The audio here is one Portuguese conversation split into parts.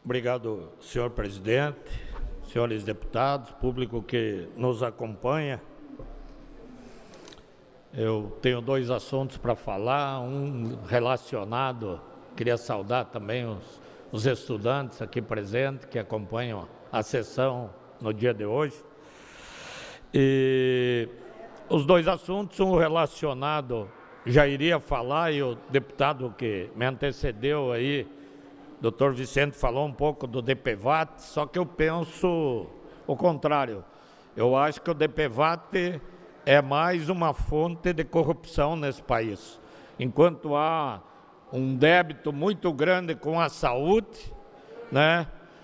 Obrigado, senhor presidente, senhores deputados, público que nos acompanha. Eu tenho dois assuntos para falar, um relacionado, queria saudar também os estudantes aqui presentes que acompanham a sessão no dia de hoje. E os dois assuntos, um relacionado, já iria falar, e o deputado que me antecedeu aí, doutor Vicente, falou um pouco do DPVAT, só que eu penso o contrário. Eu acho que o DPVAT é mais uma fonte de corrupção nesse país. Enquanto há um débito muito grande com a saúde, né?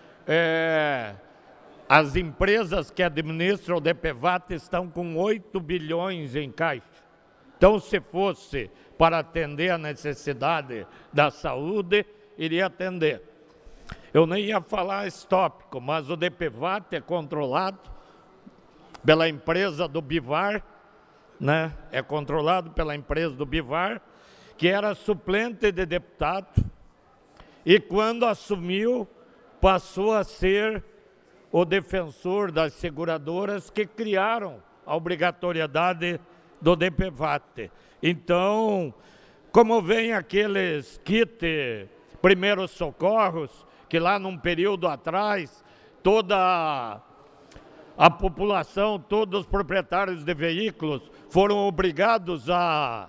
As empresas que administram o DPVAT estão com 8 bilhões em caixa. Então, se fosse para atender a necessidade da saúde, iria atender. Eu nem ia falar esse tópico, mas o DPVAT é controlado pela empresa do Bivar, né? É controlado pela empresa do Bivar, que era suplente de deputado, e quando assumiu, passou a ser o defensor das seguradoras que criaram a obrigatoriedade do DPVAT. Então, como vem aqueles kits primeiros socorros, que lá num período atrás, toda a população, todos os proprietários de veículos foram obrigados a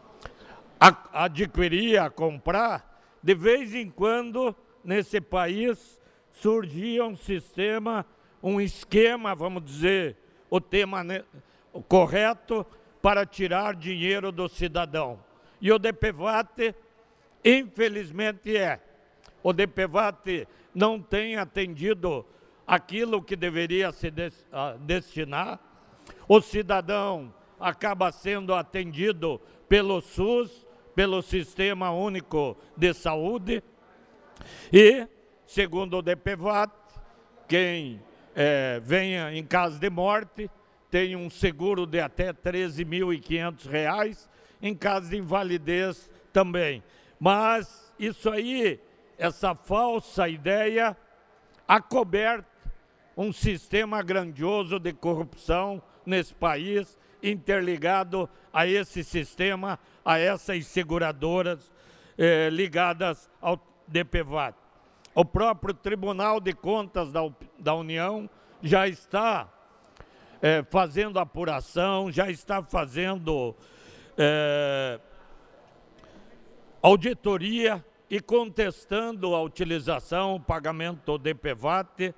adquirir, a comprar, de vez em quando, nesse país, surgia um esquema, vamos dizer, o tema correto, para tirar dinheiro do cidadão. E o DPVAT, infelizmente, o DPVAT não tem atendido aquilo que deveria se destinar. O cidadão acaba sendo atendido pelo SUS, pelo Sistema Único de Saúde, e, segundo o DPVAT, quem venha em caso de morte tem um seguro de até R$ 13.500, em caso de invalidez também. Mas isso aí, essa falsa ideia, acoberta um sistema grandioso de corrupção nesse país, interligado a esse sistema, a essas seguradoras ligadas ao DPVAT. O próprio Tribunal de Contas da União já está fazendo apuração, já está fazendo auditoria e contestando a utilização, o pagamento do DPVAT.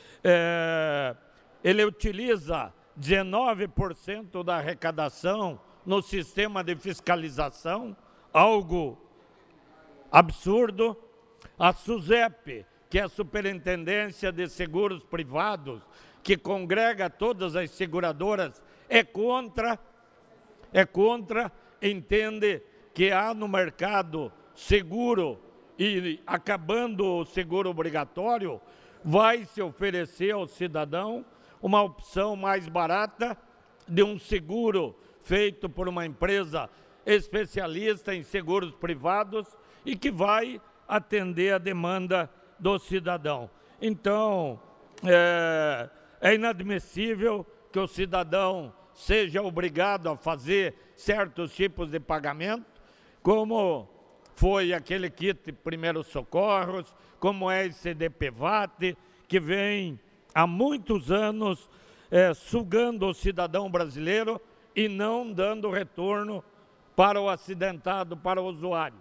Ele utiliza 19% da arrecadação no sistema de fiscalização, algo absurdo. A SUSEP, que é a Superintendência de Seguros Privados, que congrega todas as seguradoras, é contra, entende que há no mercado seguro, e acabando o seguro obrigatório, vai se oferecer ao cidadão uma opção mais barata de um seguro feito por uma empresa especialista em seguros privados e que vai atender a demanda do cidadão. Então, é inadmissível que o cidadão seja obrigado a fazer certos tipos de pagamento, como foi aquele kit primeiros socorros, como é esse DPVAT, que vem há muitos anos sugando o cidadão brasileiro e não dando retorno para o acidentado, para o usuário.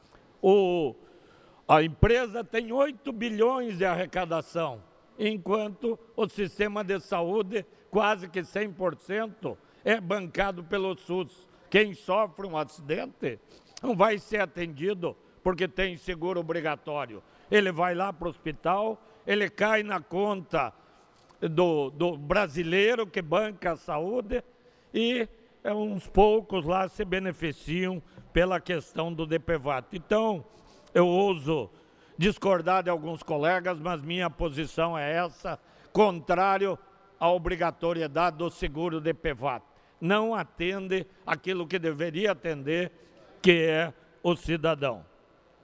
A empresa tem 8 bilhões de arrecadação, enquanto o sistema de saúde, quase que 100%, é bancado pelo SUS. Quem sofre um acidente não vai ser atendido porque tem seguro obrigatório. Ele vai lá para o hospital, ele cai na conta do brasileiro que banca a saúde e uns poucos lá se beneficiam pela questão do DPVAT. Então, eu ouso discordar de alguns colegas, mas minha posição é essa, contrário à obrigatoriedade do seguro DPVAT. Não atende aquilo que deveria atender, que é o cidadão.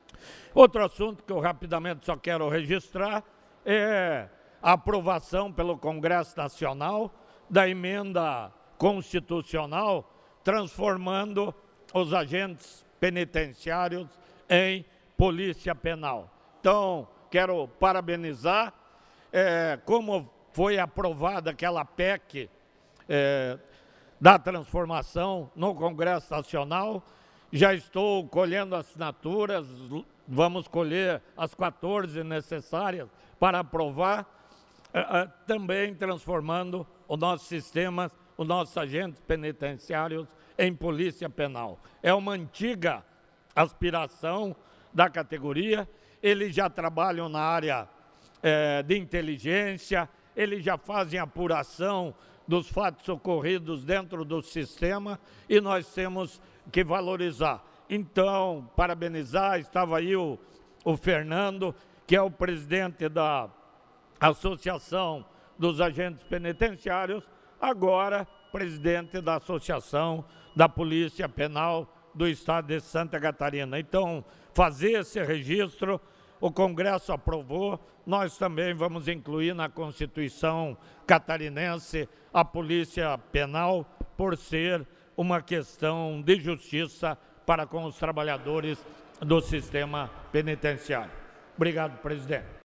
Outro assunto que eu rapidamente só quero registrar é a aprovação pelo Congresso Nacional da emenda constitucional transformando os agentes penitenciários em polícia penal. Então, quero parabenizar, como foi aprovada aquela PEC da transformação no Congresso Nacional. Já estou colhendo assinaturas, vamos colher as 14 necessárias para aprovar, também transformando o nosso sistema, os nossos agentes penitenciários em polícia penal. É uma antiga aspiração da categoria, eles já trabalham na área de inteligência, eles já fazem apuração dos fatos ocorridos dentro do sistema e nós temos que valorizar. Então, parabenizar, estava aí o Fernando, que é o presidente da Associação dos Agentes Penitenciários, agora presidente da Associação da Polícia Penal do Estado de Santa Catarina. Então, fazer esse registro, o Congresso aprovou, nós também vamos incluir na Constituição catarinense a Polícia Penal, por ser uma questão de justiça para com os trabalhadores do sistema penitenciário. Obrigado, presidente.